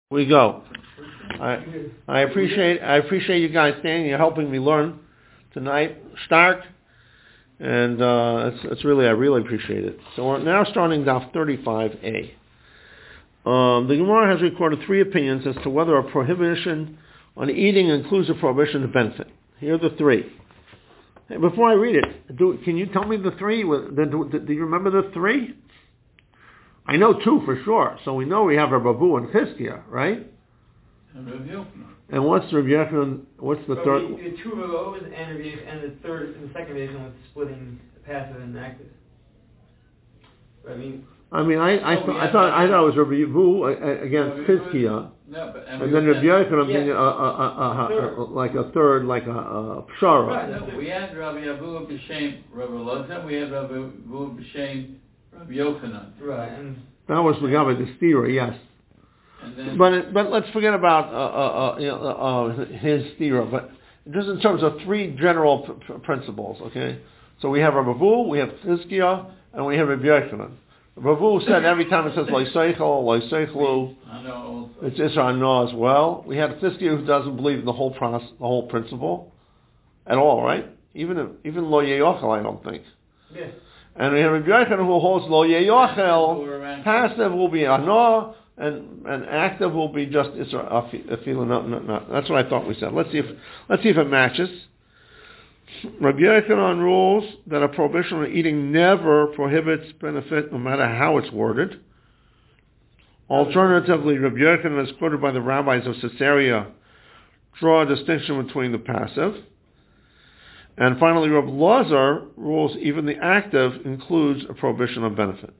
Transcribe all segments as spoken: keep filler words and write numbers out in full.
We go. I I appreciate I appreciate you guys staying. You're helping me learn tonight. Start, and uh, it's it's really I really appreciate it. So we're now starting Daf thirty-five A. Um, the Gemara has recorded three opinions as to whether a prohibition on eating includes a prohibition to benefit. Here are the three. Hey, before I read it, do, can you tell me the three? Do, do, do you remember the three? I know two for sure. So we know we have Rabbi Abu and Chizkiah, right? And Rabbi Yochanan. And what's Rabbi Yochanan? What's the but third? We, the two Rabbi and Rabbi, and the third and the second reason was splitting passive and active. But I mean. I mean, I I, oh, th- yeah, I thought yeah. I thought it was Rabbi Abu against Chizkiah, no, but, and, and then Rabbi Yochanan yeah. being a, a, a, a, a, like a third, like a, a pshara. Right, no, we had Rabbi Abu B'Shem Rabbi Elazar, we had Rabbi Abu B'Shem Rabbi Yochanan. Right, and That was Megabah the Stira, yes. And then, But it, but let's forget about uh, uh, uh, you know, uh, his Stira. But just in terms of three general p- p- principles, okay. So we have Rabbi Abu, we have Chizkiah, and we have Rabbi Yochanan. Rabbi Abu said every time it says Lo Seichel, Lo Seichlu, I know also. it's Isra No as well. We have Chizkiah who doesn't believe in the whole process, the whole principle at all, right? Even if, even Lo Yeyochel, I don't think. yes. And we have Rabbi Yochanan who holds Lo Yeyochel, passive will be Ano, and and active will be just Isra Afilu. No, no, no. That's what I thought we said. Let's see if let's see if it matches. Rabbi Yochanan rules that a prohibition on eating never prohibits benefit, no matter how it's worded. Alternatively, Rabbi Yochanan is quoted by the rabbis of Caesarea, draw a distinction between the passive. And finally, Rabbi Elazar rules even the active includes a prohibition of benefit.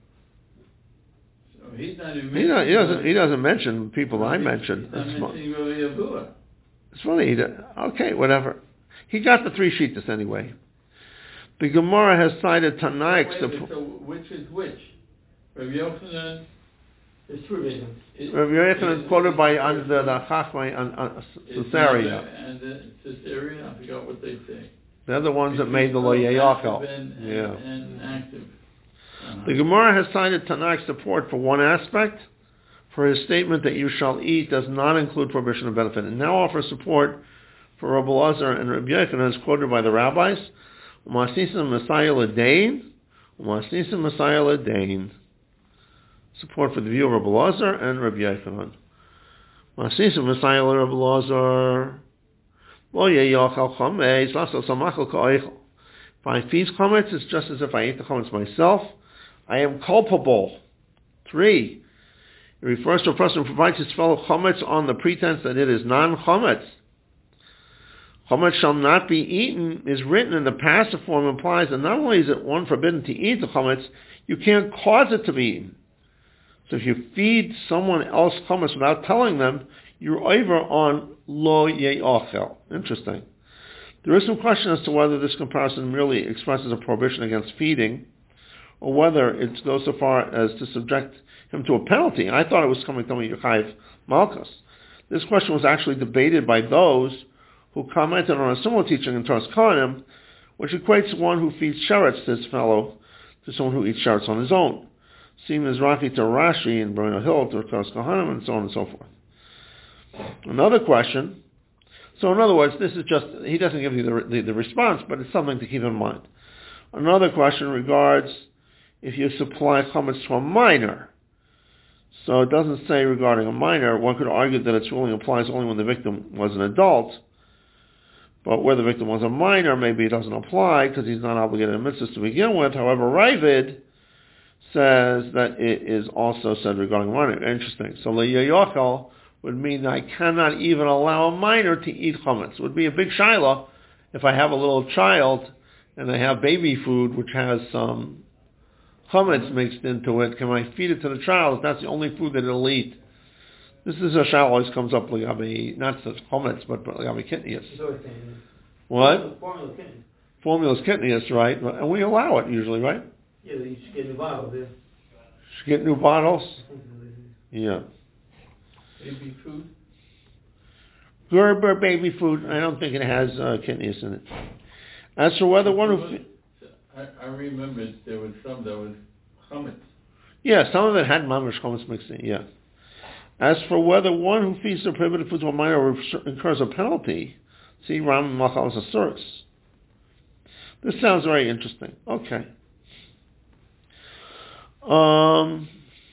So he's not even He, not, he doesn't. He mentioning doesn't mention people I He's mentioned. not It's, mentioning Rabbi Abu. it's funny. He did- okay, whatever. He got the three sheets anyway. The Gemara has cited Tanaik. Wait a minute, so which is which? Rabbi Yochanan. There's two reasons. is- Rabbi Yochanan is- is quoted by is- under the Chachmai on, on is Caesarea. And the Caesarea, I forgot what they say. They're the ones that made the Lo Active Yeyochel. and, and, Yeah. and active. Uh-huh. The Gemara has cited Tanaik's support for one aspect, for his statement that you shall eat does not include prohibition of benefit, and now offers support for Rabbi Elazar and Rabbi Yochanan as quoted by the rabbis. U'masnisim Messiah l'dain, U'masnisim Messiah l'dain. Support for the view of Rabbi Elazar and Rabbi Yochanan. U'masnisim Messiah l'Rabbi Elazar. Lo yeyochel chametz, laso samachel ka'oichel. If I feed chametz, it's just as if I ate the chametz myself. I am culpable. Three. It refers to a person who provides his fellow chametz on the pretense that it is non-chametz. Chametz shall not be eaten is written in the passive form implies that not only is it one forbidden to eat the chametz, you can't cause it to be eaten. So if you feed someone else chametz without telling them, you're over on lo ye'ochel. Interesting. There is some question as to whether this comparison merely expresses a prohibition against feeding, or whether it goes so far as to subject him to a penalty. I thought it was coming from Yechayev Malchus. This question was actually debated by those who commented on a similar teaching in Toras Kohanim, which equates one who feeds sheretz to his fellow to someone who eats sheretz on his own. See Mizrahi to Rashi and Bruno Hill to Toras Kohanim, and so on and so forth. Another question. So in other words, this is just, he doesn't give you the, the, the response, but it's something to keep in mind. Another question regards if you supply chametz to a minor. So it doesn't say regarding a minor. One could argue that its ruling applies only when the victim was an adult. But where the victim was a minor, maybe it doesn't apply because he's not obligated to mitzvahs to begin with. However, Ravid says that it is also said regarding a minor. Interesting. So Le'yochel would mean I cannot even allow a minor to eat chametz. It would be a big shiloh if I have a little child and I have baby food which has some chametz mixed into it. Can I feed it to the child if that's the only food that it'll eat? This is a shiloh always comes up like not such chametz, but like kitnius. What? Formula kidney. Formula's kitnius, right? And we allow it usually, right? Yeah, you should get new bottles, yeah. Should get new bottles? Yeah. Baby food? Gerber baby food, I don't think it has uh, kitnius in it. As for whether one who... I, I remember there was some that was chametz. Yeah, some of it had mamash chametz mixed in, yeah. As for whether one who feeds the prohibited food to a minor incurs a penalty, see Ram Machal Asuris. This sounds very interesting. Okay. Um,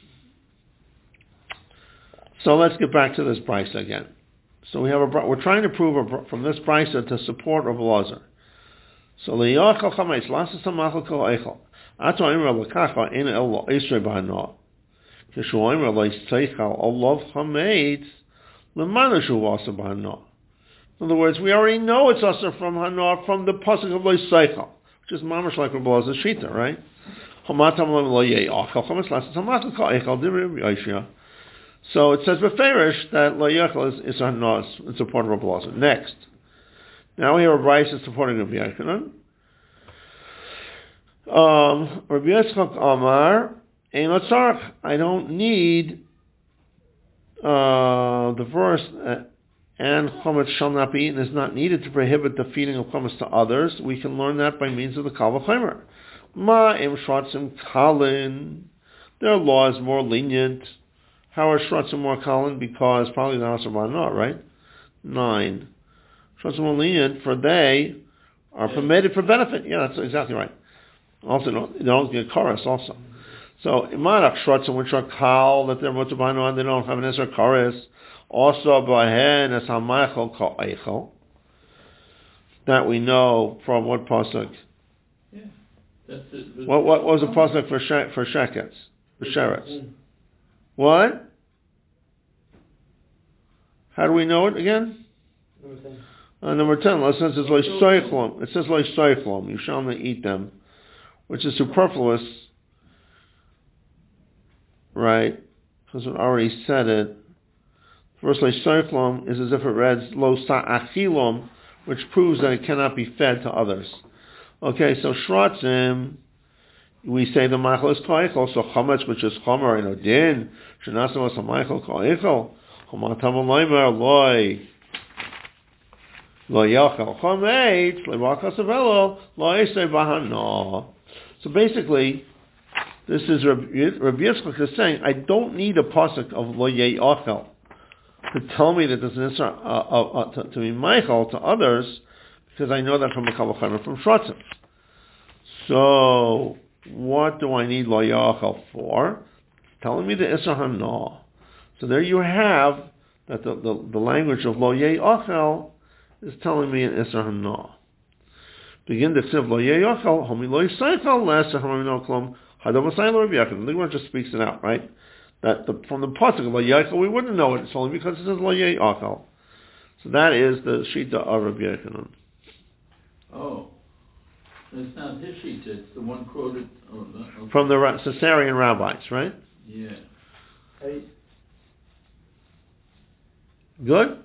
so let's get back to this brisa again. So we have a we're trying to prove a, from this brisa to support Rav Elazar. So liyachal chametz lasas hamachal kol eichel. Ato imra lekacha in el lo esrei b'hana. Kishu imra lo yitzeichal olav chametz lemana shu vasa b'hana. In other words, we already know it's usher from hana from the pasuk of lo yitzeichal, which is mamash like Rav Elazar's shita, right? Hamatam lo yeichal chametz lasas hamachal kol eichel divrei Yoshia. So it says beferish that lo yechel is, is hana, it's a part of Rav Elazar. Next. Now we have a brisa supporting Rabbi Yochanan. Um, Rabbi Yitzchak Amar, Ein Latzarach. I don't need uh, the verse, uh, and chometz shall not be eaten is not needed to prohibit the feeding of chometz to others. We can learn that by means of the Kal V'chomer. Ma im shratzim kalin. Their law is more lenient. How are shratzim more kalin? Because probably the house of not, right? Nine. Shratzim more lenient, for they are permitted for benefit. Yeah, that's exactly right. Also, don't, they don't get chorus also. So, imanach shratzim, which are kal, that they're mutabano, they don't have an esr chorus. Also, bahen es hamaychel kol eichel. That we know from what pasuk? Yeah, that's it. What, what was the pasuk for she, for shekets? For sheretz? What? How do we know it again? Uh, number ten, it says it's like soichlom. It says like soichlom. You shall not eat them, which is superfluous, right? Because it already said it. First, like soichlom is as if it reads lo sa'achilom, which proves that it cannot be fed to others. Okay, so shratzim, we say the machal is koichel, so chametz, which is chomer and odin, shenasim was a machal koichel, chomatam alaymer loy. Lo yachal chametz levakas avelo lo esei bahana. So basically, this is Rabbi Yitzchak is saying, I don't need a pasuk of lo yachal to tell me that there's an isra uh, uh, uh, to, to be meichel to others, because I know that from the Kal V'chomer from shratzim. So what do I need lo yachal for? It's telling me the isra hana. So there you have that the, the, the language of lo yachal is telling me an Isra Hana. Begin to say lo yechal homi lo yisaychal leser homi no klom hadam asay lo Rabbi Yochanan. The Gemara just speaks it out, right? That the, from the pasuk of lo yechal we wouldn't know it. It's only because it says lo yechal. So that is the shita of Rabbi Yochanan. Oh, it's not his shita. It's the one quoted oh, no, okay. From the Caesarean rabbis, right? Yeah. Hey. Good.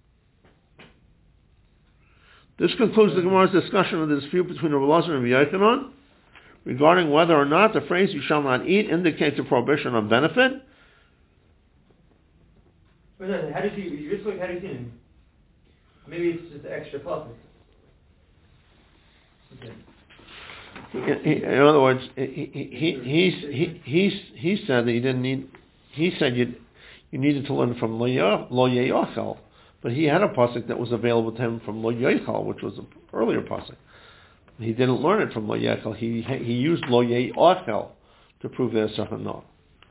This concludes the Gemara's discussion of the dispute between Rav Elazar and Rabbi Yochanan regarding whether or not the phrase "you shall not eat" indicates a prohibition of benefit. How did you? You just look. How do you see him? Maybe it's just extra pasuk. Okay. In other words, he he he he he said that you didn't need. He said you you needed to learn from lo yechal. But he had a pasuk that was available to him from Lo Yechal, which was an earlier pasuk. He didn't learn it from Lo Yechal. He he used Lo Yechal to prove the Isra Hana.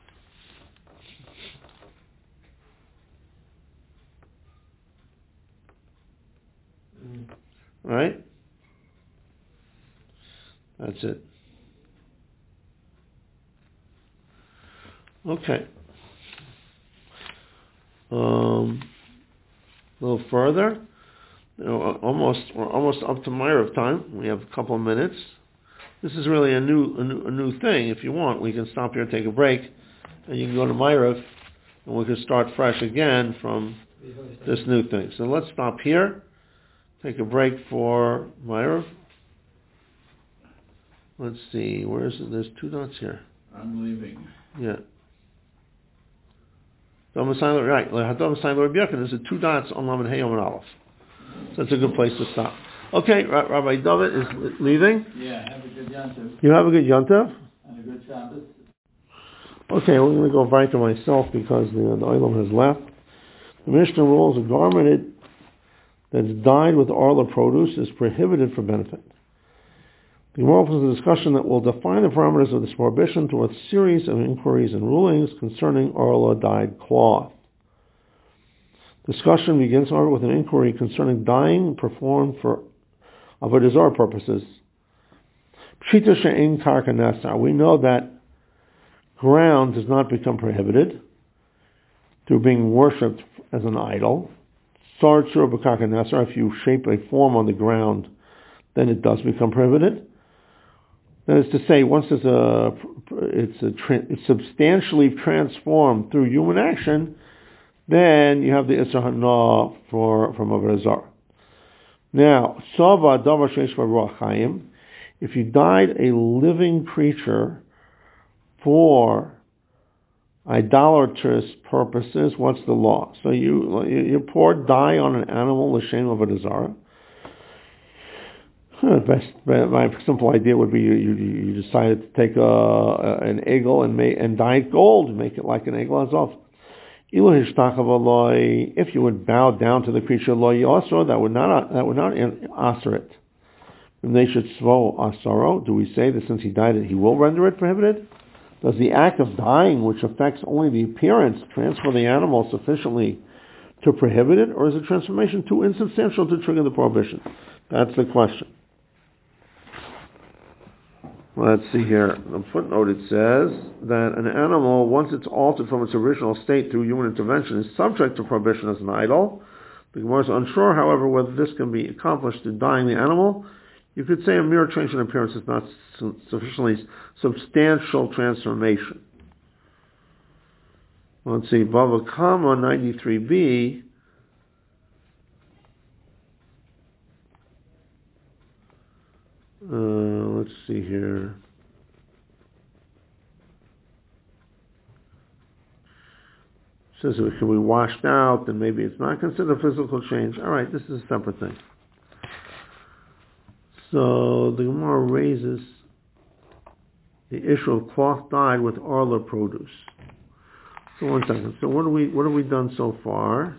Mm. Right? That's it. Okay. Um... A little further, you know, almost we're almost up to Ma'ariv time. We have a couple of minutes. This is really a new, a new a new thing. If you want, we can stop here and take a break, and you can go to Ma'ariv, and we can start fresh again from this new thing. So let's stop here, take a break for Ma'ariv. Let's see, where is it? There's two dots here. I'm leaving. Yeah. Right, there's a two dots on Lamed Hey Yom and Aleph. So it's a good place to stop. Okay, Rabbi David is leaving. Yeah, have a good Yom Tov. You have a good Yom Tov? And a good Shabbos. Okay, we're going to go right to myself because the, the Olam has left. The Mishnah rules a garment that's dyed with arla produce is prohibited for benefit. The Gemara opens a discussion that will define the parameters of this prohibition through a series of inquiries and rulings concerning arla dyed cloth. Discussion begins, however, with an inquiry concerning dyeing performed for avodah zarah purposes. Pshita she'ein karka nesar. We know that ground does not become prohibited through being worshipped as an idol. Sar tzura b'karka nesar. If you shape a form on the ground, then it does become prohibited. That is to say, once it's a, it's, a, it's substantially transformed through human action, then you have the Isra Hana for from Avodah Zarah. Now, Sava Davar Sheish Ruach Chaim, if you dyed a living creature for idolatrous purposes, what's the law? So you you pour dye on an animal, l'shem Avodah Zarah. Best, my simple idea would be you, you, you decided to take a, an eagle and make, and dye it gold and make it like an eagle itself. If you would bow down to the creature, also that would not that would not answer it. When they should svo asaro, do we say that since he dyed it, he will render it prohibited? Does the act of dyeing, which affects only the appearance, transfer the animal sufficiently to prohibit it, or is the transformation too insubstantial to trigger the prohibition? That's the question. Let's see here. The footnote, it says that an animal, once it's altered from its original state through human intervention, is subject to prohibition as an idol. The Gemara is unsure, however, whether this can be accomplished through dyeing the animal. You could say a mere change in appearance is not su- sufficiently substantial transformation. Let's see, Bava Kama ninety-three b. Uh, let's see here. It says if it can be washed out, then maybe it's not considered a physical change. All right, this is a separate thing. So the Gemara raises the issue of cloth dyed with arla produce. So one second. So what do we what have we done so far?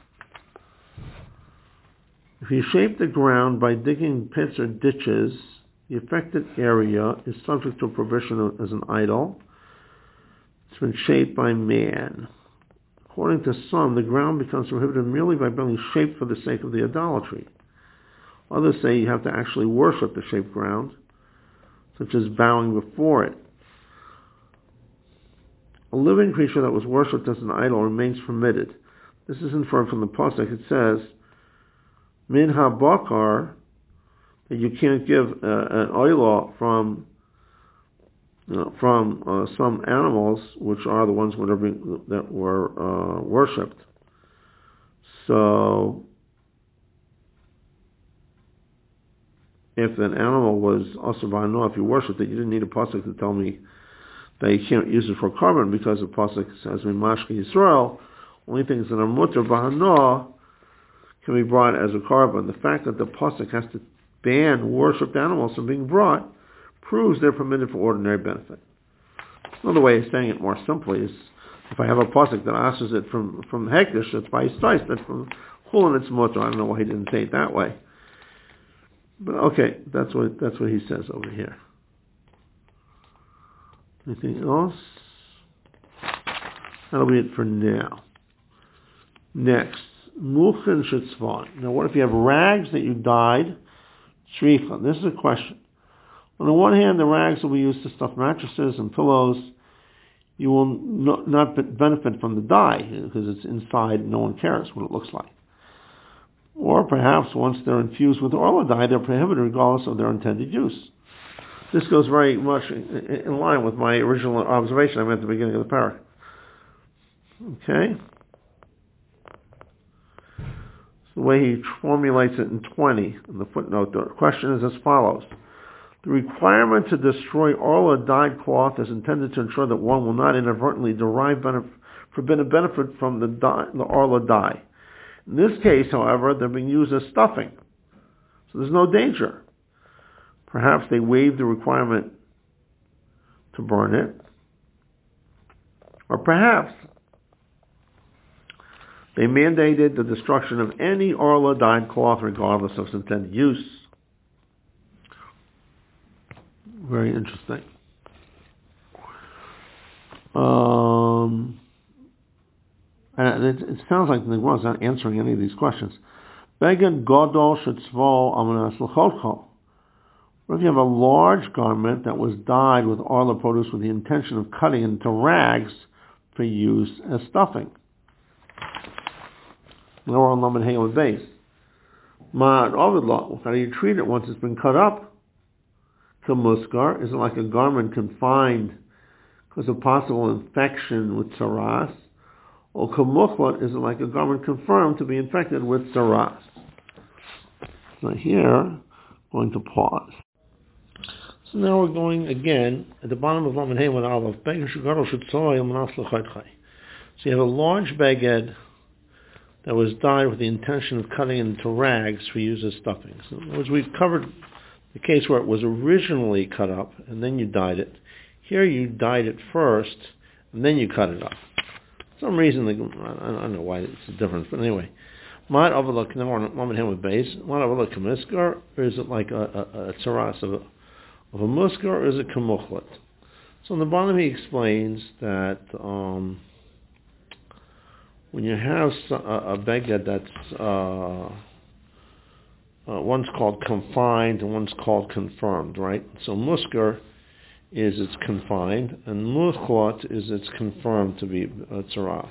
If you shape the ground by digging pits or ditches, the affected area is subject to a prohibition as an idol. It's been shaped by man. According to some, the ground becomes prohibited merely by being shaped for the sake of the idolatry. Others say you have to actually worship the shaped ground, such as bowing before it. A living creature that was worshipped as an idol remains permitted. This is inferred from the pasuk. It says, Min ha-bakar, that you can't give uh, an oilah from uh, from uh, some animals, which are the ones that, are being, that were uh, worshipped. So, if an animal was asur b'hano, if you worshipped it, you didn't need a pasuk to tell me that you can't use it for carbon, because the pasuk says, "Min mashke Yisrael," only things that are mutar b'hano can be brought as a carbon. The fact that the pasuk has to ban worshipped animals from being brought proves they're permitted for ordinary benefit. Another way of saying it more simply is, if I have a pasuk that asks it from from hekdesh, it's by stais, that's from chulin, it's mutar. I don't know why he didn't say it that way. But okay, that's what that's what he says over here. Anything else? That'll be it for now. Next, muchen shetzvan. Now, what if you have rags that you dyed? Shricha. This is a question. On the one hand, the rags will be used to stuff mattresses and pillows. You will no, not benefit from the dye because it's inside. No one cares what it looks like. Or perhaps once they're infused with oil dye, they're prohibited regardless of their intended use. This goes very much in, in line with my original observation I made at the beginning of the paragraph. Okay? The way he formulates it in twenty, in the footnote, the question is as follows. The requirement to destroy all a dyed cloth is intended to ensure that one will not inadvertently derive benefit, forbidden benefit from the, dye, the orla dye. In this case, however, they're being used as stuffing, so there's no danger. Perhaps they waived the requirement to burn it. Or perhaps they mandated the destruction of any orla dyed cloth regardless of its intended use. Very interesting. Um, and it, it sounds like the Gemara is not answering any of these questions. Beged Godol Shetzvo Amanas L'Chodcho. What if you have a large garment that was dyed with orla produce with the intention of cutting into rags for use as stuffing? Or on Lamed Hey base. Ma'ad Ovid, how do you treat it once it's been cut up? Kamuskar, is it like a garment confined because of possible infection with tsaras? Or kamuchlot, is it like a garment confirmed to be infected with tsaras? So here, I'm going to pause. So now we're going again at the bottom of Lamed Hey with Aleph. So you have a large beged that was dyed with the intention of cutting into rags for use as stuffing. So in other words, we've covered the case where it was originally cut up and then you dyed it. Here you dyed it first and then you cut it up. For some reason, I don't know why it's a difference, but anyway. Ma'at avalak now with base. Ma'at avalak kamiskar, or is it like a, a, a tsaras of a, of a muskar, or is it kamuchlet? So in the bottom he explains that um, when you have a, a beged that's uh, uh, one's called confined and one's called confirmed, right? So muskar is it's confined, and muchlat is it's confirmed to be a tsaras.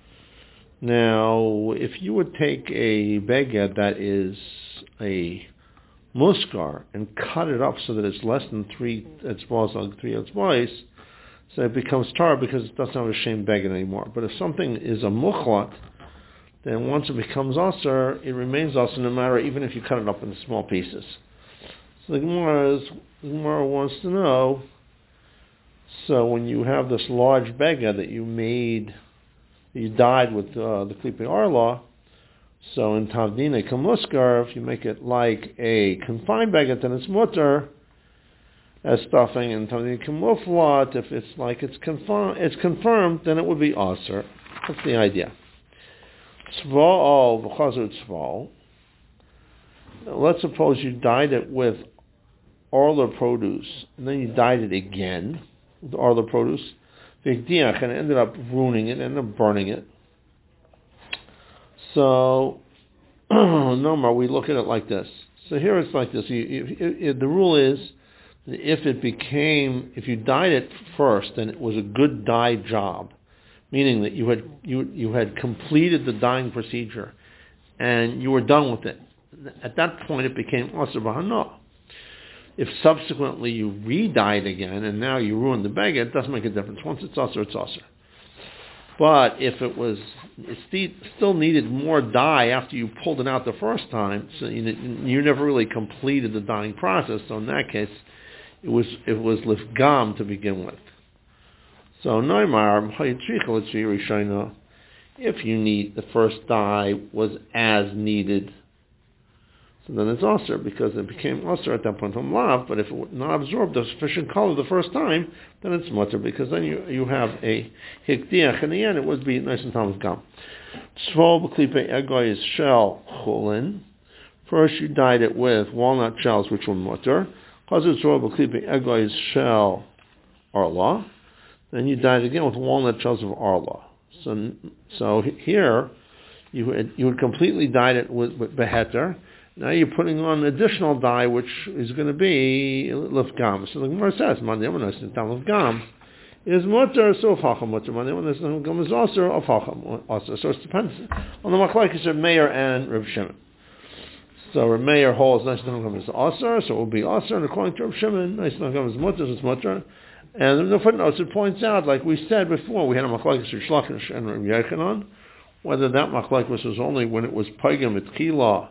Now, if you would take a beged that is a muskar and cut it up so that it's less than three etzbos, like three etzbos, so it becomes tar because it doesn't have a shame beged anymore. But if something is a muchlat, then once it becomes aser, it remains aser no matter even if you cut it up into small pieces. So the Gemara, is, the Gemara wants to know, so when you have this large beged that you made, you dyed with uh, the Klippei Arla, so in Tavdina Kamuskar, if you make it like a confined beged, then it's mutter as stuffing, and Tavdina Kamuflat, if it's like it's, confi- it's confirmed, then it would be aser. That's the idea. Tzva'al v'chazur tzva'al. Let's suppose you dyed it with Arla produce, and then you dyed it again with Arla produce, and ended up ruining it, ended up burning it. So, no more, we look at it like this. So here it's like this. You, you, it, the rule is, if it became, if you dyed it first, and it was a good dye job, meaning that you had you you had completed the dyeing procedure, and you were done with it. At that point, it became aser b'hana. If subsequently you re-dye it again, and now you ruin the beged, it doesn't make a difference. Once it's aser, it's aser. But if it was, it still needed more dye after you pulled it out the first time, so you, you never really completed the dyeing process. So in that case, it was it was lifgam to begin with. So Neymar, if you need the first dye was as needed, so then it's aser because it became aser at that point from lav. But if it would not absorb the sufficient color the first time, then it's mutter because then you you have a hikdiach. In the end, it would be nice and tam gam. Tzvol b'klippei egoy is shell chulin. First, you dyed it with walnut shells, which were mutter. Chazur tzvol b'klippei egoy is shell arla. Then you dyed it again with walnut shells of arla. So so here you had, you had completely dyed it with, with beheter. Now you're putting on additional dye, which is going to be lifgam. So the Gemara says, lifgam is mutter, so afacham mutter. Lifgam is also afacham also. So it depends on the machlokes of Meir and Reb Shimon. So Reb Meir holds lifgam is aser, so it will be aser, and according to Reb Shimon, lifgam is mutter, so it's mutter. And in the footnotes it points out, like we said before, we had a machlokes of Shlachish and Reb Yochanan, whether that machlokes was only when it was pagam at Chila,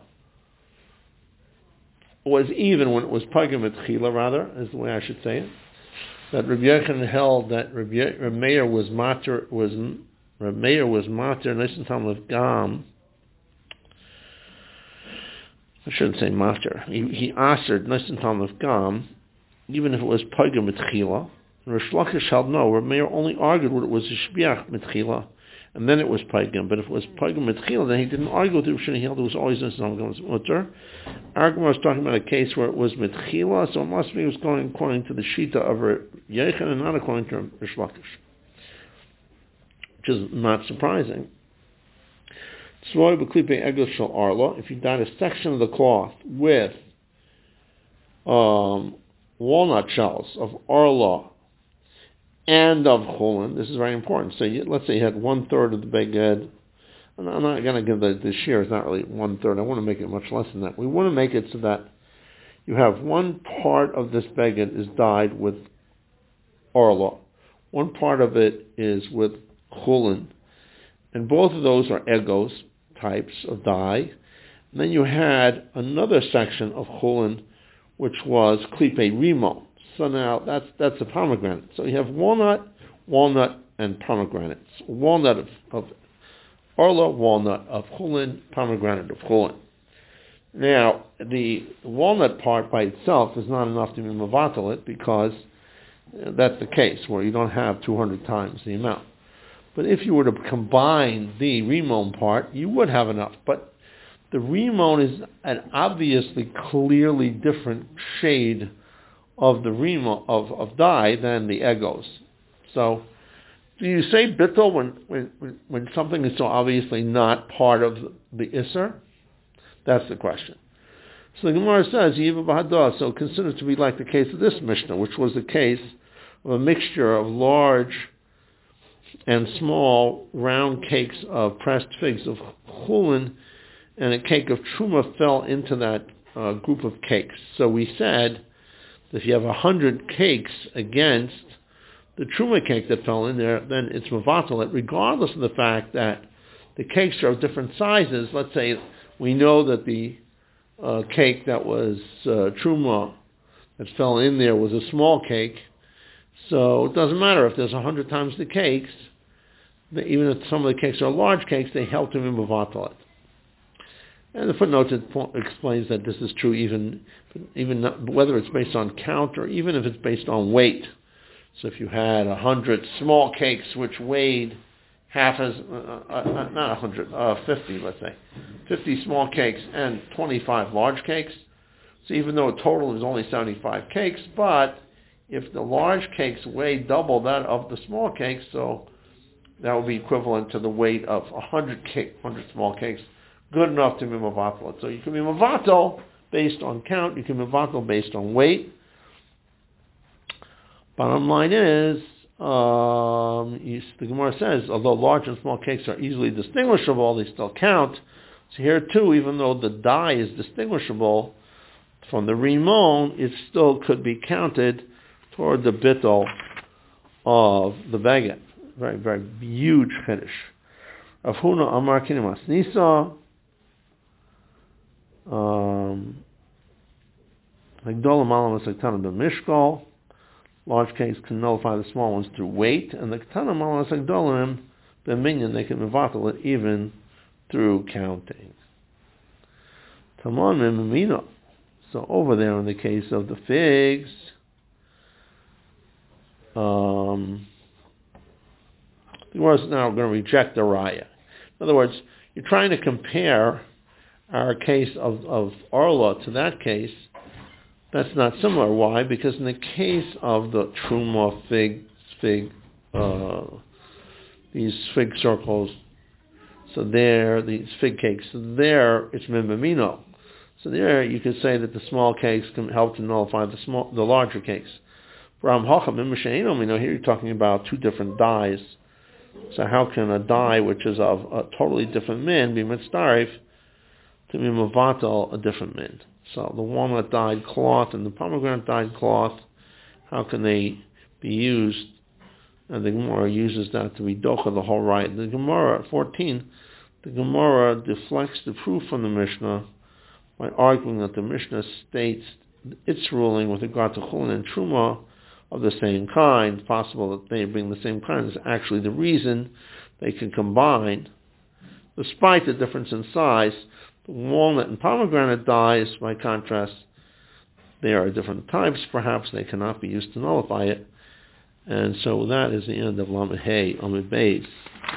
was even when it was pagam at Chila, rather, is the way I should say it. That Reb Yochanan held that Reb, Ye- Reb Meir was mater, was Reb Meir was mater, nisan tam lifgam. I shouldn't say mater. He, he asered nisan tam lifgam, even if it was pagam at Chila. Rish Lakish held no. Rav Meir only argued when it was a shbiach mitchila, and then it was paigim. But if it was paigim mitchila, then he didn't argue with Rav Shini. He held it was always in Samgam's mutter. Argument was talking about a case where it was mitchila, so it must be it was going according to the shita of Rav Yechon and not according to Rish Lakish, which is not surprising. If you dyed a section of the cloth with um, walnut shells of arla and of chulin, this is very important. So you, let's say you had one third of the beged. And I'm not going to give the, the shear, it's not really one third. I want to make it much less than that. We want to make it so that you have one part of this beged is dyed with arla. One part of it is with chulin. And both of those are egos, types of dye. And then you had another section of chulin, which was klipe rimo. So now that's that's a pomegranate. So you have walnut, walnut, and pomegranates. Walnut of, of arla, walnut of chulin, pomegranate of chulin. Now, the walnut part by itself is not enough to be mevatel it, because that's the case where you don't have two hundred times the amount. But if you were to combine the rimon part, you would have enough. But the rimon is an obviously clearly different shade of the rimon of, of dye than the egos. So, do you say bittul when, when when something is so obviously not part of the isser? That's the question. So the Gemara says, Yiva b'hadah, so consider it to be like the case of this Mishnah, which was the case of a mixture of large and small round cakes of pressed figs of chulin, and a cake of truma fell into that uh, group of cakes. So we said that if you have a hundred cakes against the truma cake that fell in there, then it's mevatel, regardless of the fact that the cakes are of different sizes. Let's say we know that the uh, cake that was uh, truma that fell in there was a small cake, so it doesn't matter if there's a hundred times the cakes. Even if some of the cakes are large cakes, they help to be mevatel it. And the footnote explains that this is true even even not, whether it's based on count or even if it's based on weight. So if you had a hundred small cakes which weighed half as, uh, uh, not a hundred, uh, fifty, let's say, fifty small cakes and twenty-five large cakes. So even though a total is only seventy-five cakes, but if the large cakes weigh double that of the small cakes, so that would be equivalent to the weight of a hundred cake, hundred small cakes, good enough to be mevatel. So you can be mevatel based on count, you can be mevatel based on weight. Bottom line is, um, you, the Gemara says, although large and small cakes are easily distinguishable, they still count. So here too, even though the dye is distinguishable from the rimon, it still could be counted toward the bittul of the baguette. Very, very huge chiddush. Rav Huna Amar Kinemas Nisa. Um, large cakes can nullify the small ones through weight, and the Ketana Malas Agdolim, the minion, they can mevatel it even through counting. Tamon Memamino. So over there in the case of the figs, um, the Gemara is now going to reject the raya. In other words, you're trying to compare our case of, of Arla to that case. That's not similar. Why? Because in the case of the Truma fig, fig, uh, these fig circles, so there, these fig cakes, so there it's Mimamino. So there you could say that the small cakes can help to nullify the small, the larger cakes. Ram Hacham Mimashainom, you know, here you're talking about two different dyes. So how can a dye which is of a totally different min be mitzdarif to be mevatel a different min? So the walnut dyed cloth and the pomegranate dyed cloth, how can they be used? And the Gemara uses that to be docha the whole right. The Gemara at fourteen, the Gemara deflects the proof from the Mishnah by arguing that the Mishnah states its ruling with regard to chulin and truma of the same kind. It's possible that they being the same kind is actually the reason they can combine, despite the difference in size. The walnut and pomegranate dyes, by contrast, they are different types. Perhaps they cannot be used to nullify it, And so that is the end of Lamed Hey, Lamed Beis.